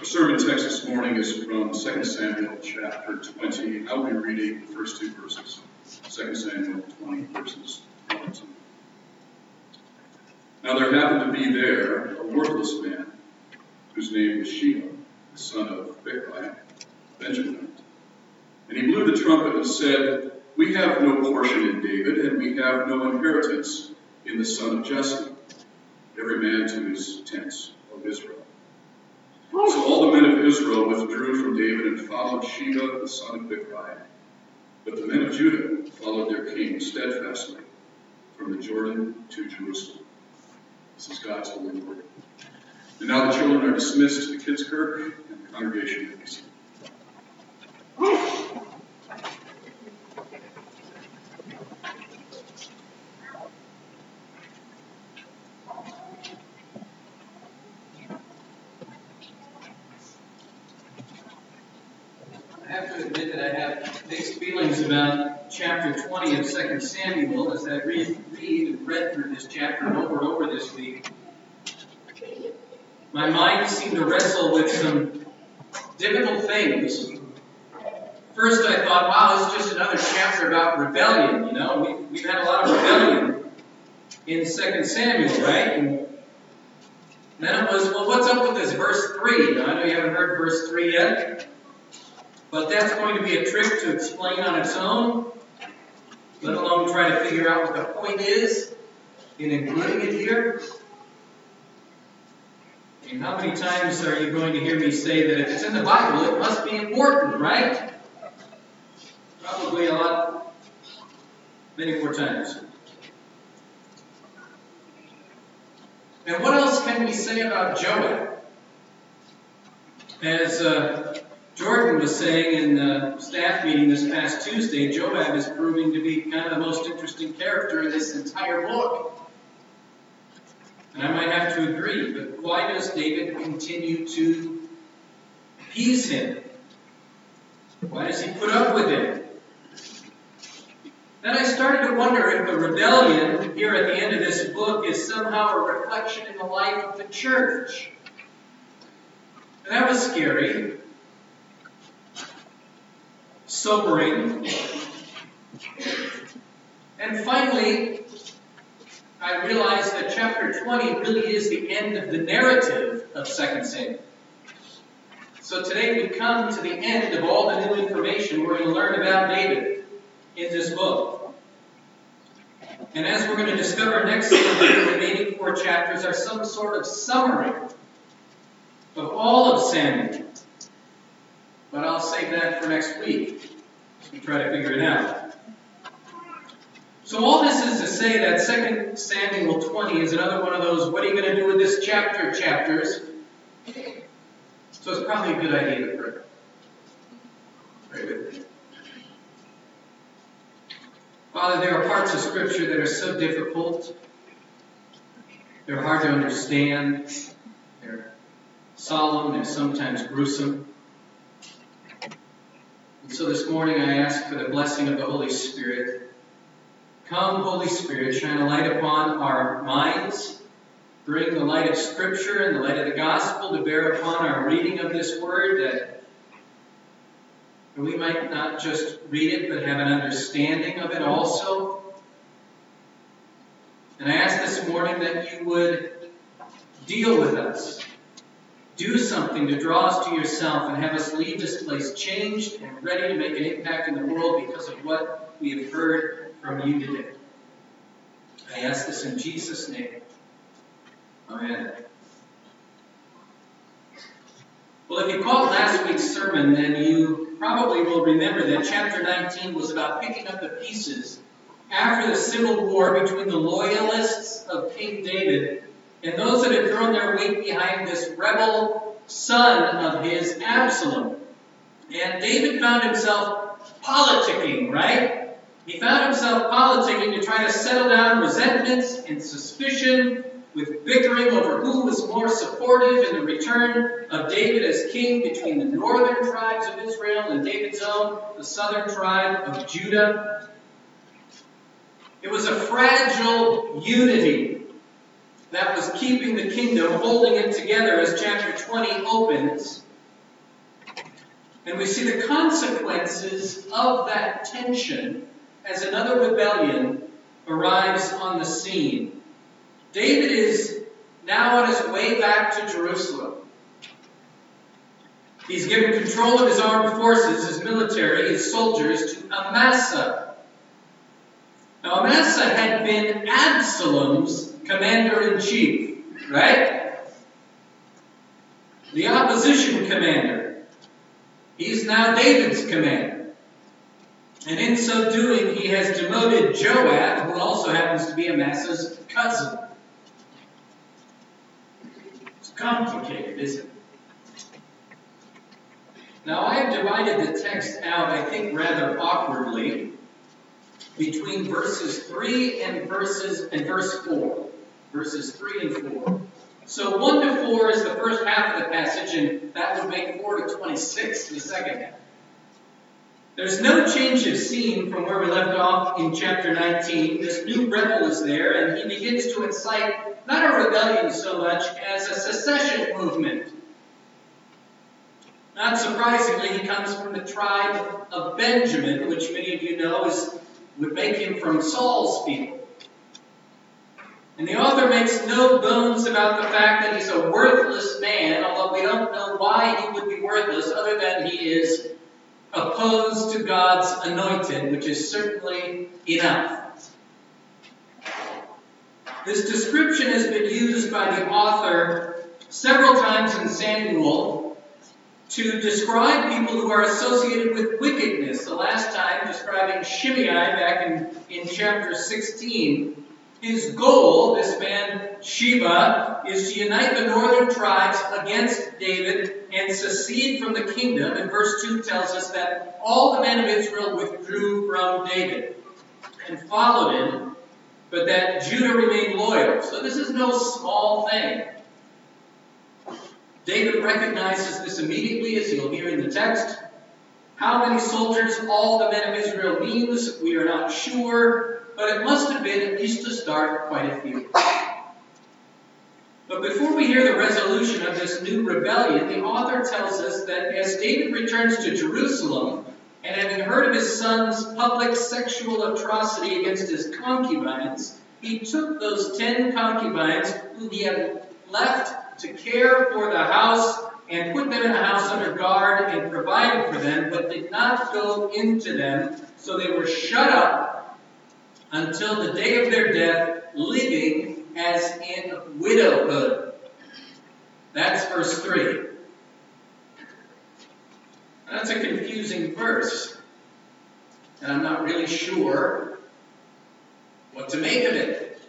sermon text this morning is from 2 Samuel chapter 20. I'll be reading the first two verses. 2 Samuel 20, verses 1 and 2. Now there happened to be there a worthless man, whose name was Sheba, the son of Bichri, Benjaminite. And he blew the trumpet and said, "We have no portion in David, and we have no inheritance in the son of Jesse, every man to his tents of Israel." So all the men of Israel withdrew from David and followed Sheba, the son of Bichri. But the men of Judah followed their king steadfastly from the Jordan to Jerusalem. This is God's holy word. And now the children are dismissed to the kids' kirk, and the congregation may be seated. I have to admit that I have mixed feelings about chapter 20 of 2 Samuel as I read and read through this chapter over and over this week. My mind seemed to wrestle with some difficult things. First I thought, wow, this is just another chapter about rebellion. You know, we've had a lot of rebellion in 2 Samuel, right? And then it was, well, what's up with this verse 3? Now, I know you haven't heard verse 3 yet. But that's going to be a trick to explain on its own, let alone try to figure out what the point is in including it here. And how many times are you going to hear me say that if it's in the Bible, it must be important, right? Probably a lot, many more times. And what else can we say about Joab? As Jordan was saying in the staff meeting this past Tuesday, Joab is proving to be kind of the most interesting character in this entire book. And I might have to agree, but why does David continue to appease him? Why does he put up with him? Then I started to wonder if the rebellion here at the end of this book is somehow a reflection in the life of the church. And that was scary. Sobering. And finally, I realized that chapter 20 really is the end of the narrative of 2 Samuel. So today we come to the end of all the new information we're going to learn about David in this book. And as we're going to discover next week, the remaining 4 chapters are some sort of summary of all of Samuel. But I'll save that for next week as we try to figure it out. So all this is to say that 2 Samuel 20 is another one of those, what are you going to do with this chapter chapters? So it's probably a good idea to pray. Pray with me. Father, there are parts of Scripture that are so difficult. They're hard to understand. They're solemn. They're sometimes gruesome. And so this morning I ask for the blessing of the Holy Spirit. Come, Holy Spirit, shine a light upon our minds. Bring the light of Scripture and the light of the Gospel to bear upon our reading of this Word, that we might not just read it, but have an understanding of it also. And I ask this morning that you would deal with us. Do something to draw us to yourself and have us leave this place changed and ready to make an impact in the world because of what we have heard from you today. I ask this in Jesus' name. Amen. Well, if you caught last week's sermon, then you probably will remember that chapter 19 was about picking up the pieces after the civil war between the loyalists of King David and those that had thrown their weight behind this rebel son of his, Absalom. And David found himself politicking, right? He found himself politicking to try to settle down resentments and suspicion, with bickering over who was more supportive in the return of David as king between the northern tribes of Israel and David's own, the southern tribe of Judah. It was a fragile unity that was keeping the kingdom, holding it together as chapter 20 opens. And we see the consequences of that tension as another rebellion arrives on the scene. David is now on his way back to Jerusalem. He's given control of his armed forces, his military, his soldiers to Amasa. Now Amasa had been Absalom's commander-in-chief, right? The opposition commander. He's now David's commander. And in so doing, he has demoted Joab, who also happens to be Amasa's cousin. It's complicated, isn't it? Now, I have divided the text out, I think, rather awkwardly between verses 3 and verse 4. Verses 3 and 4. So 1 to 4 is the first half of the passage, and that would make 4 to 26 the second half. There's no change of scene from where we left off in chapter 19. This new rebel is there, and he begins to incite not a rebellion so much as a secession movement. Not surprisingly, he comes from the tribe of Benjamin, which many of you know would make him from Saul's people. And the author makes no bones about the fact that he's a worthless man, although we don't know why he would be worthless other than he is opposed to God's anointed, which is certainly enough. This description has been used by the author several times in Samuel to describe people who are associated with wickedness. The last time describing Shimei back in chapter 16. His goal, this man Sheba, is to unite the northern tribes against David and secede from the kingdom. And verse 2 tells us that all the men of Israel withdrew from David and followed him, but that Judah remained loyal. So this is no small thing. David recognizes this immediately, as you'll hear in the text. How many soldiers all the men of Israel means, we are not sure. But it must have been, at least to start, quite a few. But before we hear the resolution of this new rebellion, the author tells us that as David returns to Jerusalem, and having heard of his son's public sexual atrocity against his concubines, he took those 10 concubines whom he had left to care for the house and put them in a house under guard and provided for them, but did not go into them, so they were shut up until the day of their death, living as in widowhood. That's verse 3. That's a confusing verse, and I'm not really sure what to make of it.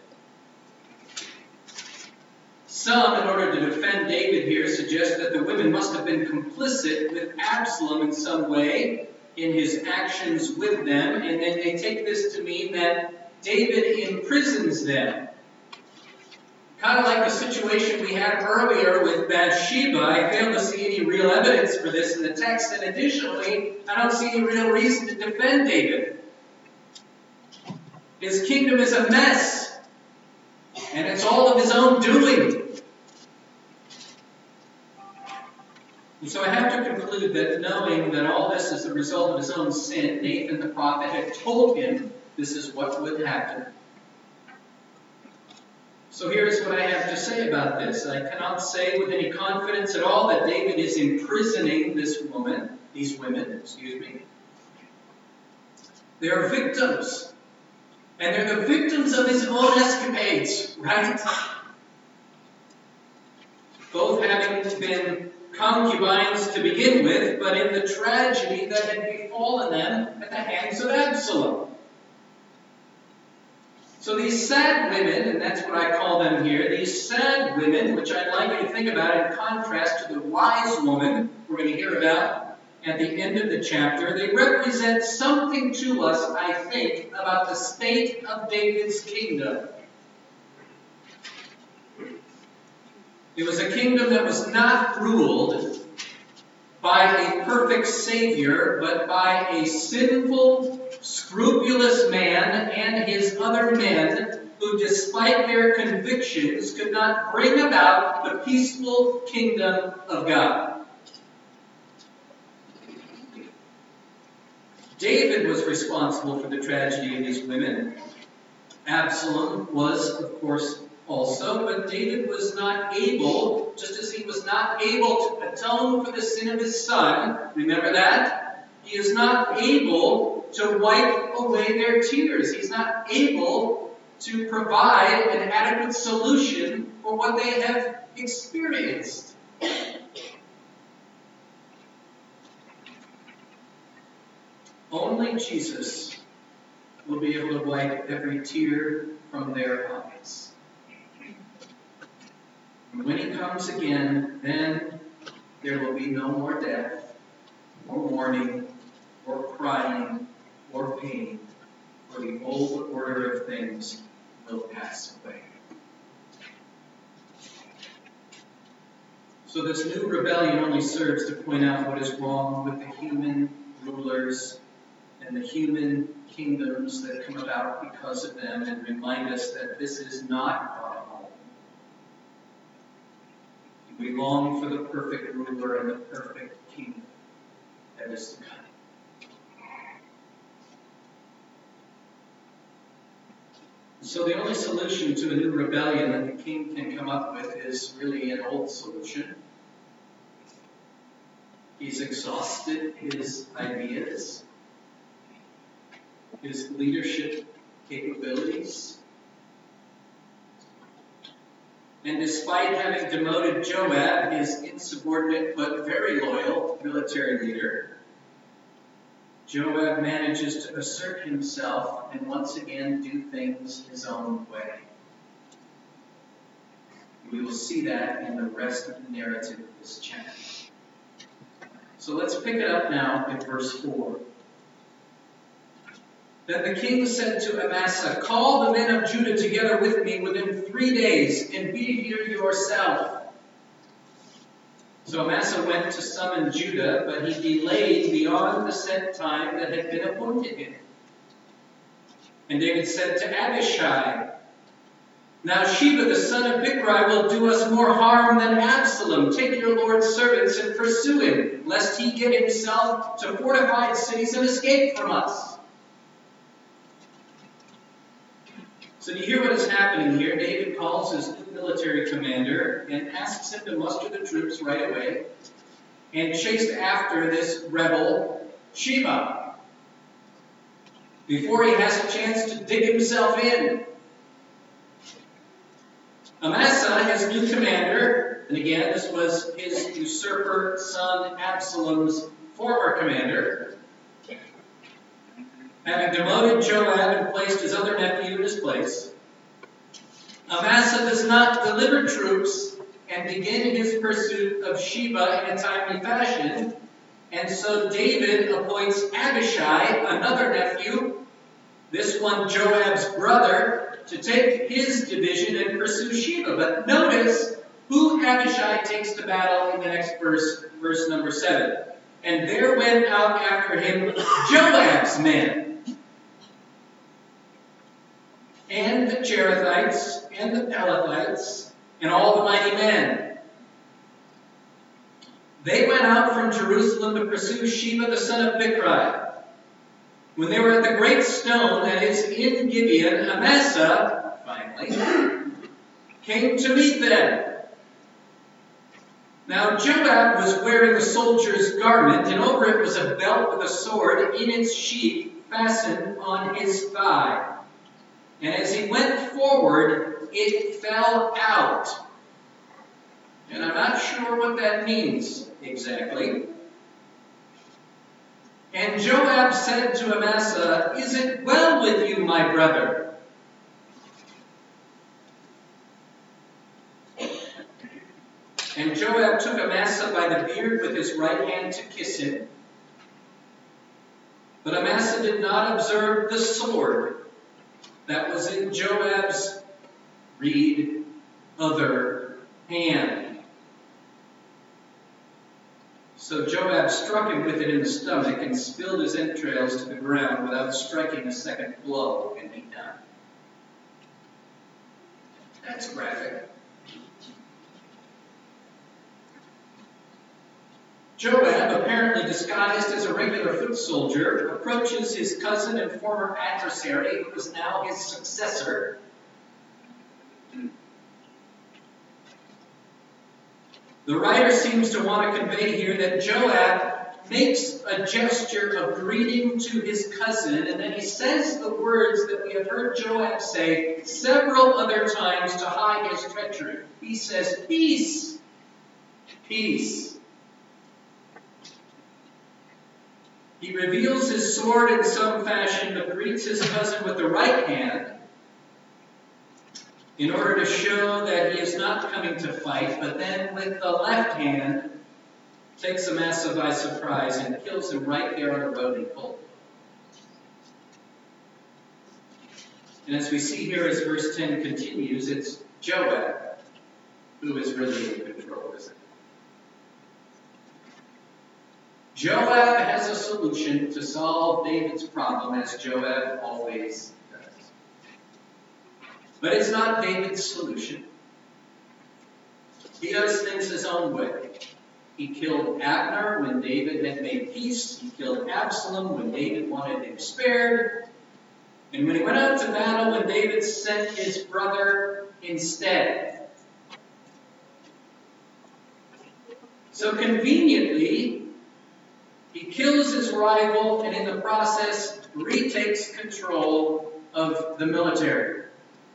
Some, in order to defend David here, suggest that the women must have been complicit with Absalom in some way, in his actions with them, and then they take this to mean that David imprisons them. Kind of like the situation we had earlier with Bathsheba. I fail to see any real evidence for this in the text, and additionally, I don't see any real reason to defend David. His kingdom is a mess, and it's all of his own doing. And so I have to conclude that knowing that all this is the result of his own sin, Nathan the prophet had told him this is what would happen. So here's what I have to say about this. I cannot say with any confidence at all that David is imprisoning these women. They are victims. And they're the victims of his own escapades, right? Both having been concubines to begin with, but in the tragedy that had befallen them at the hands of Absalom. So these sad women, and that's what I call them here, these sad women, which I'd like you to think about in contrast to the wise woman we're going to hear about at the end of the chapter, they represent something to us, I think, about the state of David's kingdom. It was a kingdom that was not ruled by a perfect Savior, but by a sinful, scrupulous man and his other men who, despite their convictions, could not bring about the peaceful kingdom of God. David was responsible for the tragedy of these women. Absalom was, of course, also, but David was not able, just as he was not able to atone for the sin of his son, remember that? He is not able to wipe away their tears. He's not able to provide an adequate solution for what they have experienced. Only Jesus will be able to wipe every tear from their eyes. And when he comes again, then there will be no more death, or mourning, or crying, or pain, for the old order of things will pass away. So this new rebellion only serves to point out what is wrong with the human rulers and the human kingdoms that come about because of them, and remind us that this is not our home. We long for the perfect ruler and the perfect kingdom that is to come. So the only solution to a new rebellion that the king can come up with is really an old solution. He's exhausted his ideas, his leadership capabilities. And despite having demoted Joab, his insubordinate but very loyal military leader, Joab manages to assert himself and once again do things his own way. We will see that in the rest of the narrative of this chapter. So let's pick it up now in verse 4. Then the king said to Amasa, "Call the men of Judah together with me within 3 days, and be here yourself." So Amasa went to summon Judah, but he delayed beyond the set time that had been appointed him. And David said to Abishai, "Now Sheba the son of Bichri will do us more harm than Absalom. Take your lord's servants and pursue him, lest he get himself to fortified cities and escape from us." So do you hear what is happening here? David calls his new military commander and asks him to muster the troops right away and chase after this rebel Sheba before he has a chance to dig himself in. Amasa, his new commander, and again this was his usurper son Absalom's former commander, having demoted Joab and placed his other nephew in his place, Amasa does not deliver troops and begin his pursuit of Sheba in a timely fashion, and so David appoints Abishai, another nephew, this one Joab's brother, to take his division and pursue Sheba. But notice who Abishai takes to battle in the next verse, verse number 7. "And there went out after him Joab's men, and the Cherethites, and the Pelethites, and all the mighty men. They went out from Jerusalem to pursue Sheba the son of Bichri. When they were at the great stone that is in Gibeon, Amasa, finally, came to meet them. Now Joab was wearing a soldier's garment, and over it was a belt with a sword in its sheath fastened on his thigh. And as he went forward, it fell out." And I'm not sure what that means exactly. "And Joab said to Amasa, 'Is it well with you, my brother?' And Joab took Amasa by the beard with his right hand to kiss him. But Amasa did not observe the sword that was in Joab's reed other hand. So Joab struck him with it in the stomach and spilled his entrails to the ground without striking a second blow, and he died." That's graphic. Joab, apparently disguised as a regular foot soldier, approaches his cousin and former adversary, who is now his successor. The writer seems to want to convey here that Joab makes a gesture of greeting to his cousin, and then he says the words that we have heard Joab say several other times to hide his treachery. He says, "Peace, peace." He reveals his sword in some fashion, but greets his cousin with the right hand in order to show that he is not coming to fight, but then with the left hand takes Amasa by surprise and kills him right there on the road in cold. And as we see here as verse 10 continues, it's Joab who is really in control, isn't it? Joab has a solution to solve David's problem, as Joab always does. But it's not David's solution. He does things his own way. He killed Abner when David had made peace. He killed Absalom when David wanted him spared. And when he went out to battle, when David sent his brother instead. So conveniently, he kills his rival and in the process retakes control of the military.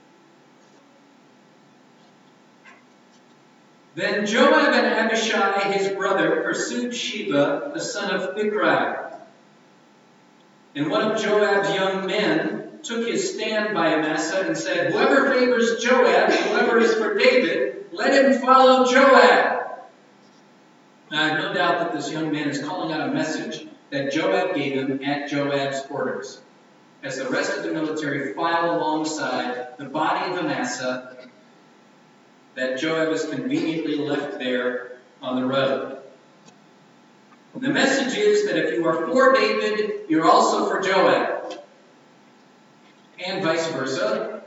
Then Joab and Abishai, his brother, pursued Sheba, the son of Bichri. And one of Joab's young men took his stand by Amasa and said, "Whoever favors Joab, whoever is for David, let him follow Joab." Now, I have no doubt that this young man is calling out a message that Joab gave him at Joab's orders, as the rest of the military file alongside the body of Amasa that Joab has conveniently left there on the road. And the message is that if you are for David, you're also for Joab, and vice versa.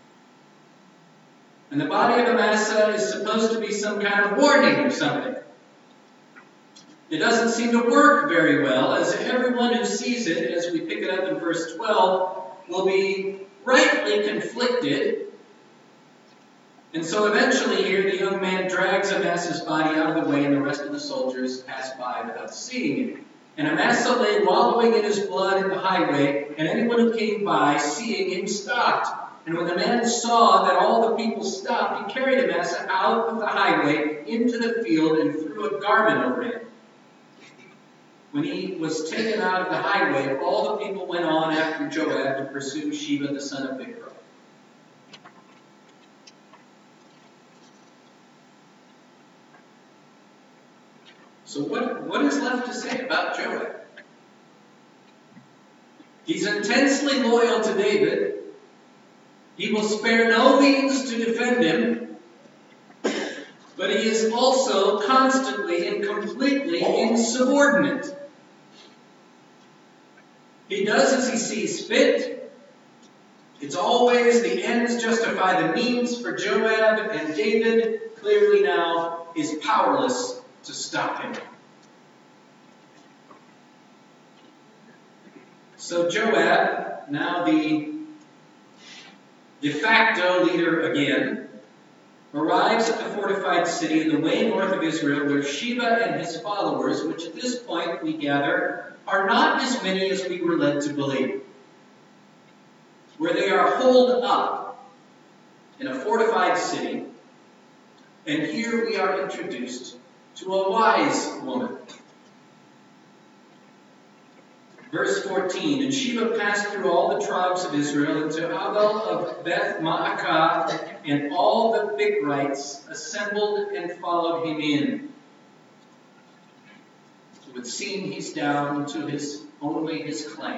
And the body of Amasa is supposed to be some kind of warning or something. It doesn't seem to work very well, as everyone who sees it, as we pick it up in verse 12, will be rightly conflicted. And so eventually here, the young man drags Amasa's body out of the way, and the rest of the soldiers pass by without seeing it. And Amasa lay wallowing in his blood in the highway, and anyone who came by, seeing him, stopped. And when the man saw that all the people stopped, he carried Amasa out of the highway into the field and threw a garment over him. When he was taken out of the highway, all the people went on after Joab to pursue Sheba, the son of Bichri. So what is left to say about Joab? He's intensely loyal to David. He will spare no means to defend him. But he is also constantly and completely insubordinate. He does as he sees fit. It's always the ends justify the means for Joab, and David clearly now is powerless to stop him. So Joab, now the de facto leader again, arrives at the fortified city in the way north of Israel, where Sheba and his followers, which at this point we gather are not as many as we were led to believe, where they are holed up in a fortified city. And here we are introduced to a wise woman. Verse 14, and Sheba passed through all the tribes of Israel into Abel of Beth Maacah, and all the Bichrites assembled and followed him in. It would seem he's down to only his clan.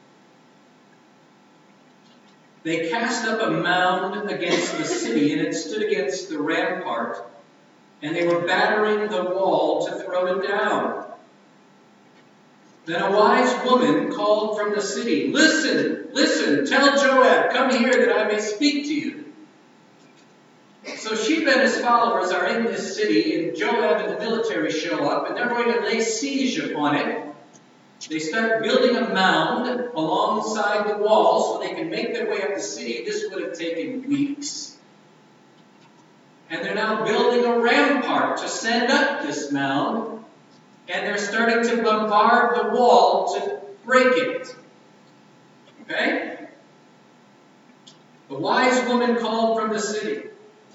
They cast up a mound against the city, and it stood against the rampart, and they were battering the wall to throw it down. Then a wise woman called from the city, "Listen, listen, tell Joab, come here that I may speak to you." So Sheba and his followers are in this city, and Joab and the military show up, and they're going to lay siege upon it. They start building a mound alongside the wall so they can make their way up the city. This would have taken weeks. And they're now building a rampart to send up this mound, and they're starting to bombard the wall to break it. Okay? The wise woman called from the city.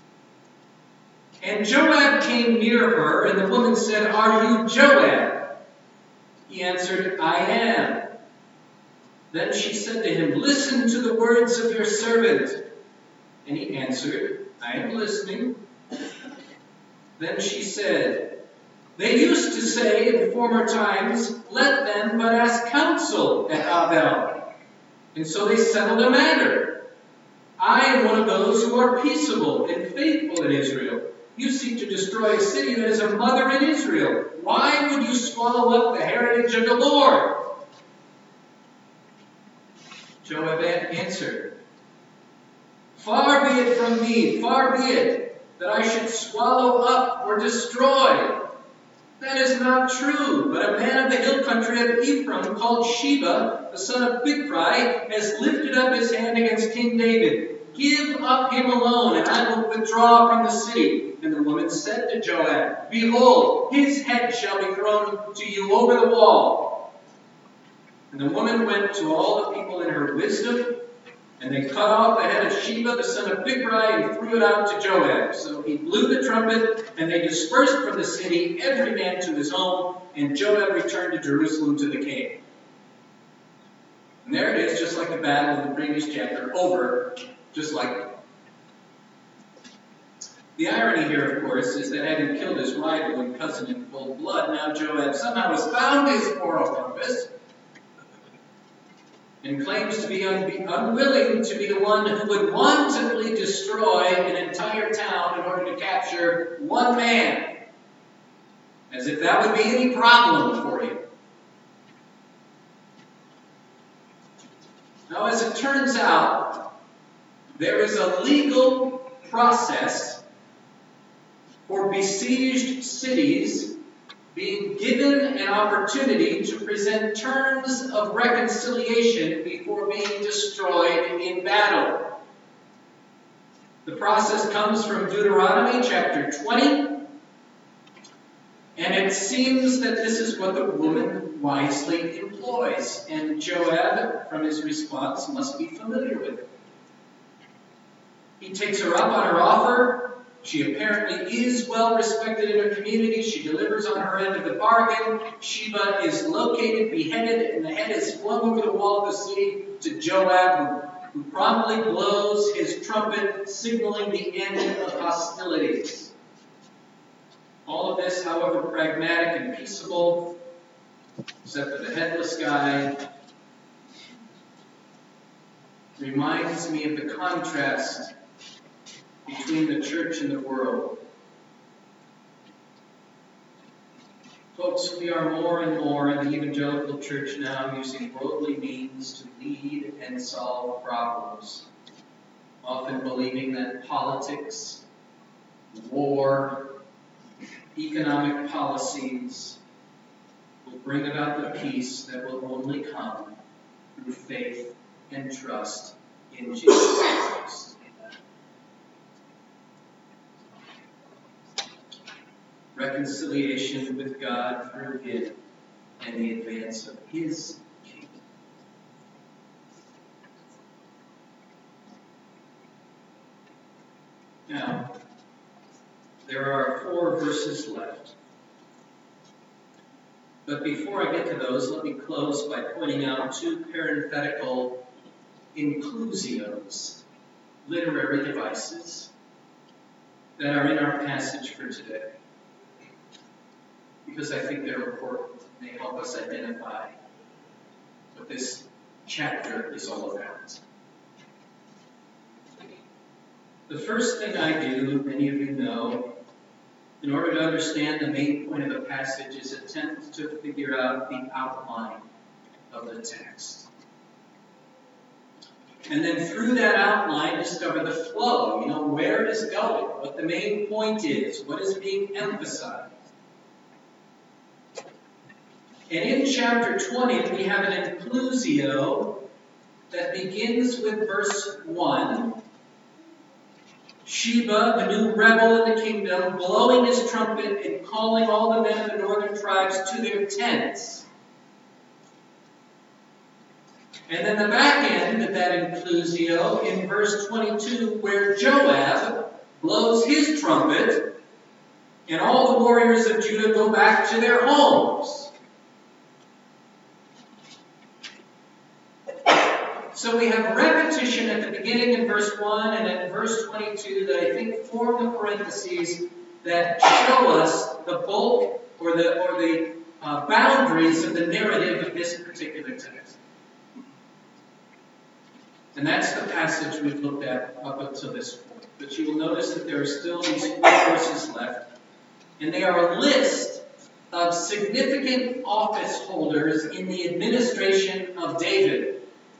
And Joab came near her, and the woman said, "Are you Joab?" He answered, "I am." Then she said to him, "Listen to the words of your servant." And he answered, "I am listening." Then she said, "They used to say in former times, 'Let them but ask counsel at Abel.' And so they settled a matter. I am one of those who are peaceable and faithful in Israel. You seek to destroy a city that is a mother in Israel. Why would you swallow up the heritage of the Lord?" Joab answered, "Far be it from me, far be it, that I should swallow up or destroy. That is not true, but a man of the hill country of Ephraim called Sheba, the son of Bichri, has lifted up his hand against King David. Give up him alone, and I will withdraw from the city." And the woman said to Joab, "Behold, his head shall be thrown to you over the wall." And the woman went to all the people in her wisdom, and they cut off the head of Sheba, the son of Bichri, and threw it out to Joab. So he blew the trumpet, and they dispersed from the city, every man to his home, and Joab returned to Jerusalem to the king. And there it is, just like the battle in the previous chapter, over just like that. The irony here, of course, is that having killed his rival and cousin in cold blood, now Joab somehow has found his moral compass and claims to be unwilling to be the one who would wantonly destroy an entire town in order to capture one man. As if that would be any problem for him. Now, as it turns out, there is a legal process for besieged cities being given an opportunity to present terms of reconciliation before being destroyed in battle. The process comes from Deuteronomy chapter 20, and it seems that this is what the woman wisely employs, and Joab, from his response, must be familiar with it. He takes her up on her offer. She apparently is well respected in her community. She delivers on her end of the bargain. Sheba is located, beheaded, and the head is flung over the wall of the city to Joab, who promptly blows his trumpet, signaling the end of hostilities. All of this, however pragmatic and peaceable, except for the headless guy, reminds me of the contrast between the church and the world. Folks, we are more and more in the evangelical church now using worldly means to lead and solve problems, often believing that politics, war, economic policies will bring about the peace that will only come through faith and trust in Jesus Christ. Reconciliation with God through Him and the advance of His kingdom. Now, there are 4 verses left. But before I get to those, let me close by pointing out 2 parenthetical inclusios, literary devices, that are in our passage for today, because I think they're important. They help us identify what this chapter is all about. The first thing I do, many of you know, in order to understand the main point of the passage, is attempt to figure out the outline of the text. And then through that outline, discover the flow. Where it is going, what the main point is, what is being emphasized. And in chapter 20, we have an inclusio that begins with verse 1. Sheba, the new rebel in the kingdom, blowing his trumpet and calling all the men of the northern tribes to their tents. And then the back end of that inclusio in verse 22, where Joab blows his trumpet and all the warriors of Judah go back to their homes. So we have repetition at the beginning in verse 1 and at verse 22 that I think form the parentheses that show us the bulk or the boundaries of the narrative of this particular text. And that's the passage we've looked at up until this point. But you will notice that there are still these 4 verses left. And they are a list of significant office holders in the administration of David.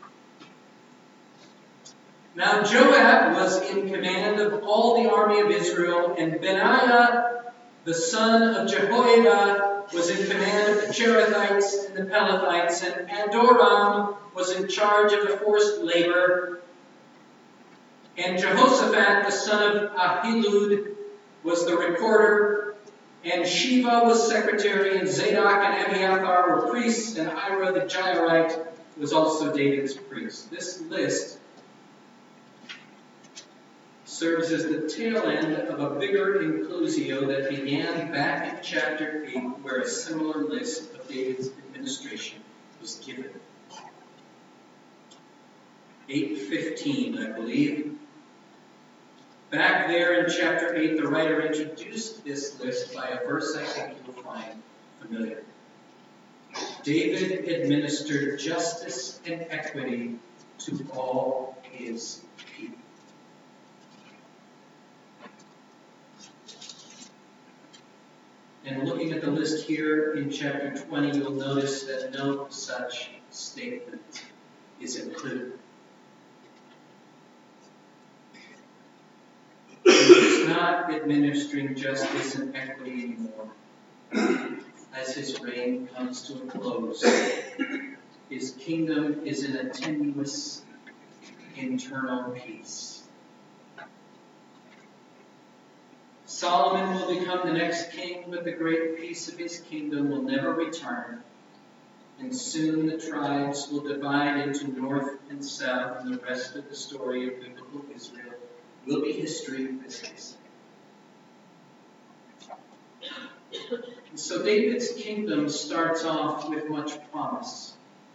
Now Joab was in command of all the army of Israel, and Benaiah, the son of Jehoiada, was in command of the Cherethites and the Pelethites, and Adoram was in charge of the forced labor, and Jehoshaphat, the son of Ahilud, was the recorder, and Sheva was secretary, and Zadok and Abiathar were priests, and Ira the Jairite was also David's priest. This list serves as the tail end of a bigger inclusio that began back in chapter 8, where a similar list of David's administration was given. 8:15, I believe. Back there in chapter 8, the writer introduced this list by a verse I think you'll find familiar. David administered justice and equity to all his people. And looking at the list here in chapter 20, you'll notice that no such statement is included. He's not administering justice and equity anymore. As his reign comes to a close, his kingdom is in a tenuous internal peace. Solomon will become the next king, but the great peace of his kingdom will never return. And soon the tribes will divide into north and south, and the rest of the story of biblical Israel will be history, as they say. And so David's kingdom starts off with much promise.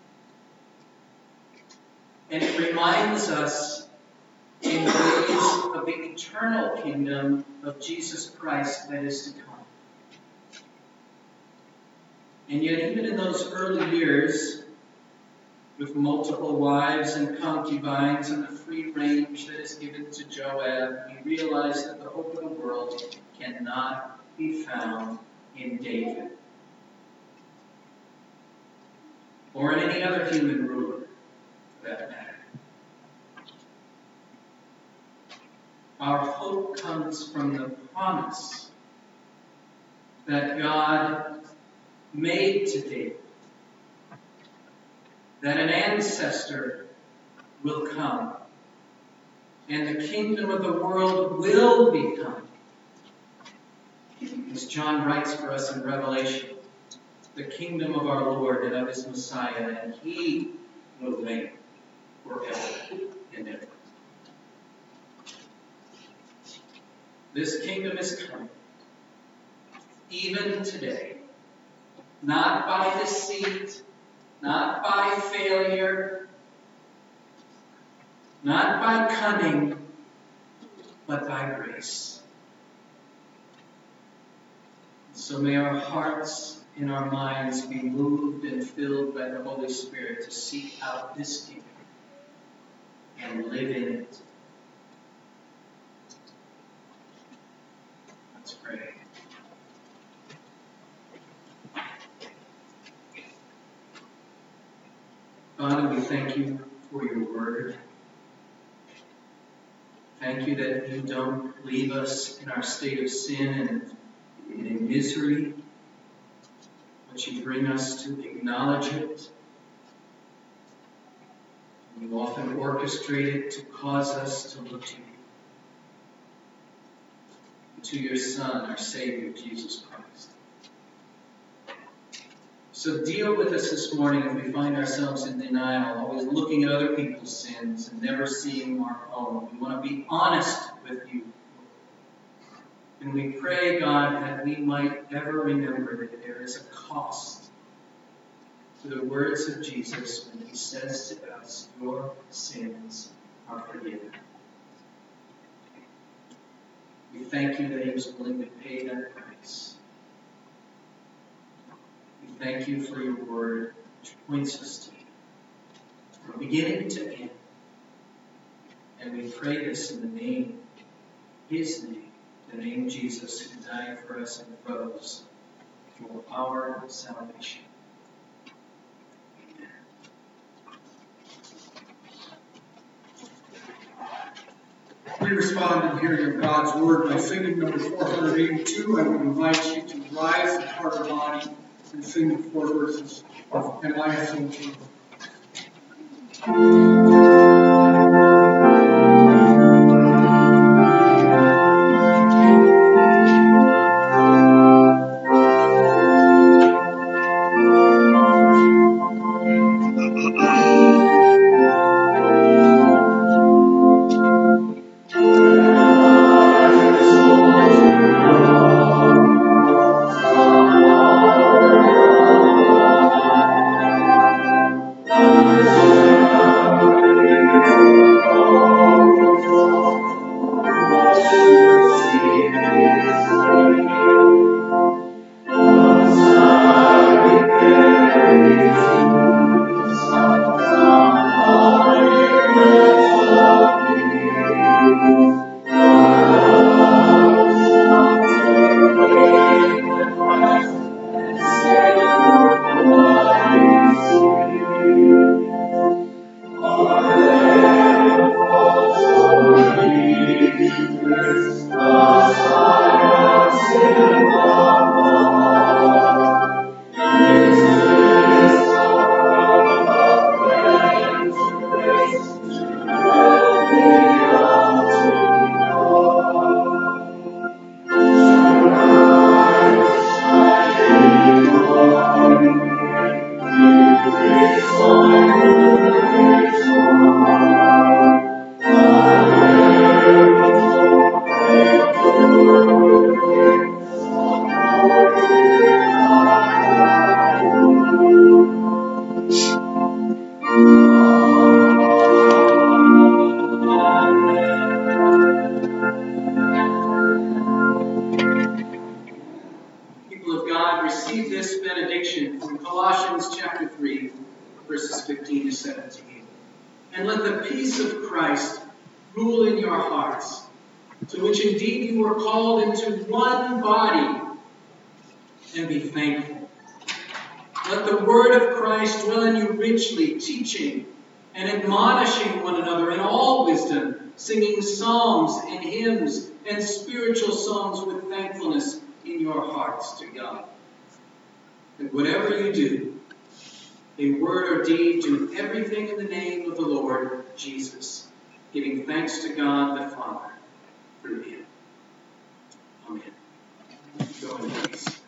And it reminds us in ways of the eternal kingdom of Jesus Christ that is to come. And yet even in those early years, with multiple wives and concubines and the free range that is given to Joab, we realize that the hope of the world cannot be found in David or in any other human ruler, for that matter. Our hope comes from the promise that God made to David, that an ancestor will come, and the kingdom of the world will become, as John writes for us in Revelation, the kingdom of our Lord and of his Messiah, and he will reign forever and ever. This kingdom is coming, even today, not by deceit, not by failure, not by cunning, but by grace. So may our hearts and our minds be moved and filled by the Holy Spirit to seek out this kingdom and live in it. Let's pray. Father, we thank you for your word. thank you that you don't leave us in our state of sin and in misery, but you bring us to acknowledge it. You often orchestrate it to cause us to look to you, and to your Son, our Savior, Jesus Christ. So deal with us this morning if we find ourselves in denial, always looking at other people's sins and never seeing our own. We want to be honest with you. And we pray, God, that we might ever remember that there is a cost to the words of Jesus when he says to us, your sins are forgiven. We thank you that he was willing to pay that price. We thank you for your word, which points us to you, from beginning to end. And we pray this in the name, his name, the name Jesus, who died for us and rose for our salvation. We respond in hearing of God's word by singing number 482. I would invite you to rise the Carter body and sing the 4 verses of "And I Sing to You." Receive this benediction from Colossians chapter 3, verses 15 to 17. And let the peace of Christ rule in your hearts, to which indeed you were called into one body, and be thankful. Let the word of Christ dwell in you richly, teaching and admonishing one another in all wisdom, singing psalms and hymns and spiritual songs with thankfulness in your hearts to God. And whatever you do, in word or deed, do everything in the name of the Lord Jesus, giving thanks to God the Father through him. Amen. Go in peace.